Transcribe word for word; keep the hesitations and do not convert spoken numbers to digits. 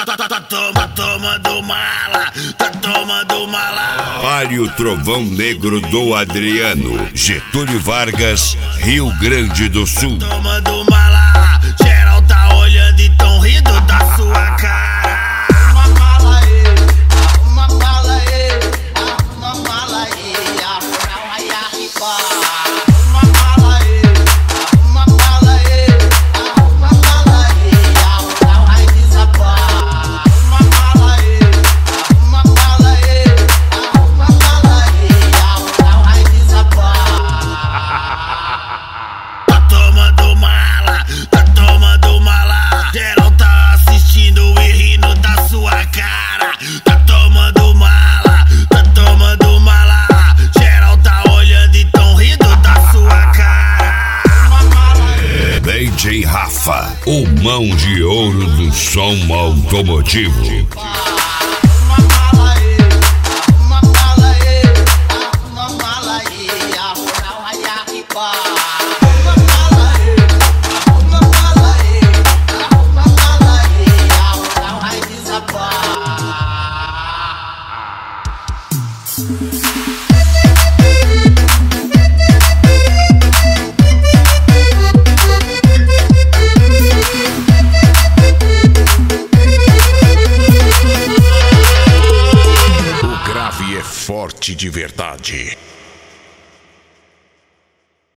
tá, tá, tá, toma, tomando mala, tá tomando mala. Pare o trovão negro do Adriano, Getúlio Vargas, Rio Grande do Sul. Tá tomando mala, geral tá olhando e tão rindo da sua cara. Arruma mala aí, arruma mala aí, arruma mala aí, arruma aí, arruma. Arruma mala aí, arruma mala aí, arruma mala aí, arruma aí, desabar. Arruma mala aí, arruma mala aí, arruma mala aí, arruma aí, desabar. Tá tomando mala, tá tomando mala. Geral tá assistindo e rindo da sua cara. Tá tomando mala, tá tomando mala. Geral tá olhando e tão rindo da sua cara. D J Rafa, o mão de ouro do som automotivo. Arruma mala aí, arruma mala aí, arruma mala aí, arruma aí, arruma. Arruma mala aí, arruma mala aí, arruma mala aí, arruma aí, desabar. O grave é forte de verdade.